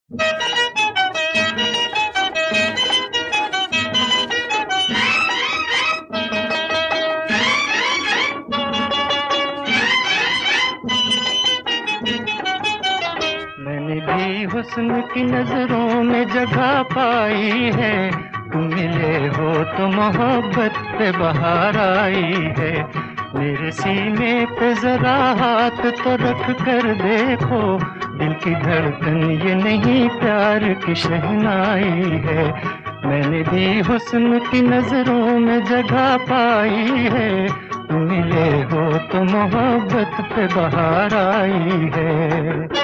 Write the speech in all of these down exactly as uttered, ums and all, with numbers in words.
मैंने भी हुस्न की नजरों में जगह पाई है, तुम मिले हो तो मोहब्बत पे बहार आई है। मेरे सीने पे जरा हाथ तो रख कर देखो, दिल की धड़कन ये नहीं प्यार की शहनाई है। मैंने भी हुस्न की नजरों में जगह पाई है, तुम मिले हो तो मोहब्बत पे बहार आई है।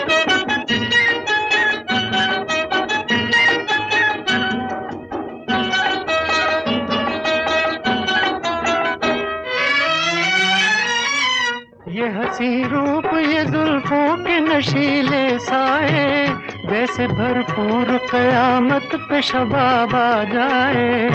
ये हंसी रूप ये जुल्फों के नशीले साए, जैसे भरपूर कयामत पे शबाब आ जाए।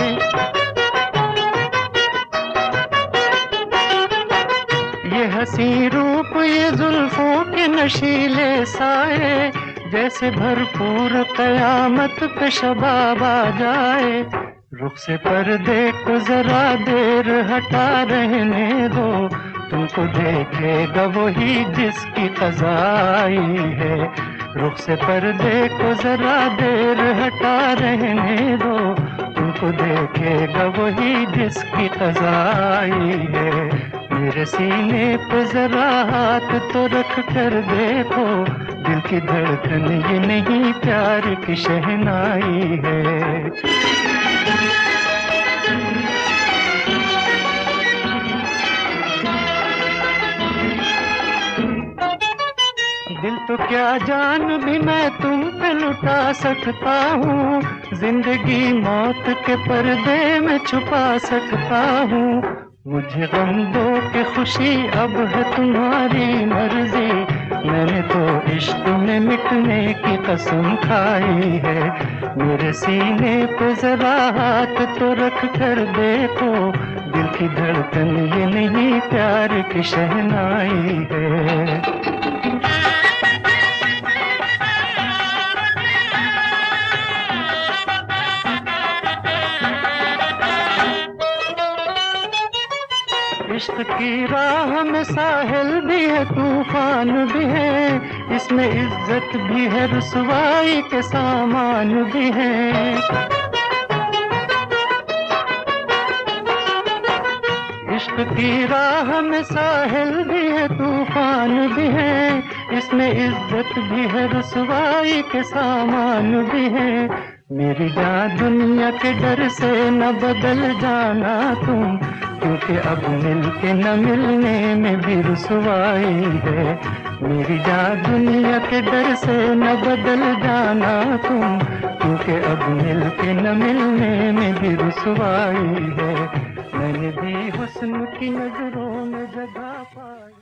ये हंसी रूप ये जुल्फों के नशीले साए, जैसे भरपूर कयामत पे शबाब आ जाए। रुख से पर्दे को जरा देर हटा रहने दो, तुमको देखेगा वही जिसकी क़ज़ा आई है। रुख से पर्दे को जरा देर हटा रहने दो, तुमको देखेगा वही जिसकी क़ज़ा आई है। मेरे सीने पे जरा हाथ तो रख कर देखो, दिल की धड़कन ये नहीं प्यार की शहनाई है। दिल तो क्या जान भी मैं तुम पे लुटा सकता हूँ, जिंदगी मौत के पर्दे में छुपा सकता हूँ। मुझे गम दो कि खुशी अब है तुम्हारी मर्जी, मैंने तो इश्क में मिटने की कसम खाई है। मेरे सीने पे जरा हाथ तो रख कर देखो, दिल की धड़कन ये नहीं प्यार की शहनाई है। इश्क की राह में साहिल भी है तूफान भी है, इसमें इज्जत भी है रुसवाई के सामान भी है। इश्क की राह में साहिल भी है तूफान भी है, इसमें इज्जत भी है रुसवाई के सामान भी है। मेरी जान दुनिया के डर से न बदल जाना तुम, क्योंकि अब मिल के न मिलने में भी रुसवाई है। मेरी जान दुनिया के डर से न बदल जाना तुम, क्योंकि अब मिल के न मिलने में भी रुसवाई है। मैंने भी हुस्न की नजरों में जगह पाई।